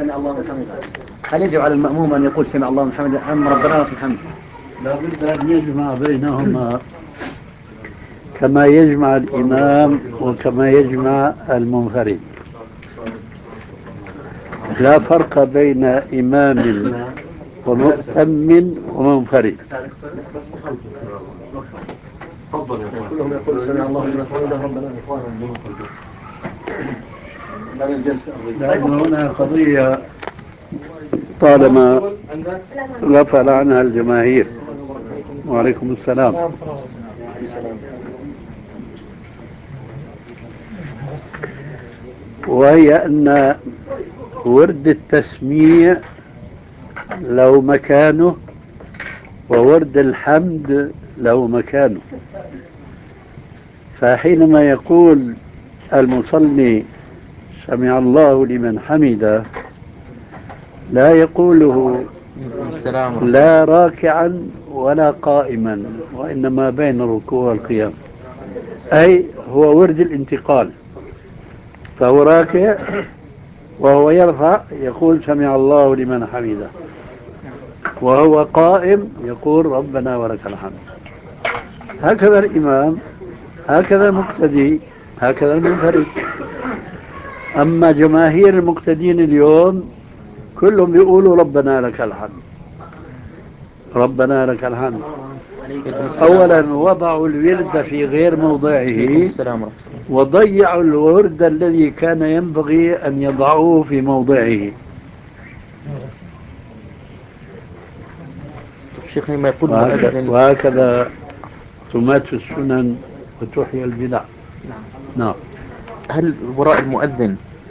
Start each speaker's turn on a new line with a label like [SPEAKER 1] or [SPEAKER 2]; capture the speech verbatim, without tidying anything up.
[SPEAKER 1] سمع الله لمن حمده، هل يجب على المأموم أن يقول سمع الله لمن حمده أم ربنا لك الحمد؟
[SPEAKER 2] لا بد أن يجمع بينهما كما يجمع الإمام وكما يجمع المنفرد. لا فرق بين إمام ومؤتم ومنفرد.
[SPEAKER 1] كلهم يقول سمع الله لمن حمده ربنا
[SPEAKER 2] لأن هنا قضية طالما غفل عنها الجماهير. وعليكم السلام. وهي أن ورد التسميع له مكانه وورد الحمد له مكانه. فحينما يقول المصلي سمع الله لمن حمده لا يقوله لا راكعا ولا قائما، وإنما بين الركوع والقيام، أي هو ورد الانتقال. فهو راكع وهو يرفع يقول سمع الله لمن حمده، وهو قائم يقول ربنا ولك الحمد. هكذا الإمام، هكذا المقتدي، هكذا المنفرد. أما جماهير المقتدين اليوم كلهم بيقولوا ربنا لك الحمد، ربنا لك الحمد. أولا وضعوا الورد في غير موضعه، وضيعوا الورد الذي كان ينبغي أن يضعوه في موضعه.
[SPEAKER 3] شيخنا ما يقول
[SPEAKER 2] وهكذا,
[SPEAKER 3] المؤذن
[SPEAKER 2] وهكذا تمات السنن وتحيى البدع. نعم.
[SPEAKER 3] هل وراء المؤذن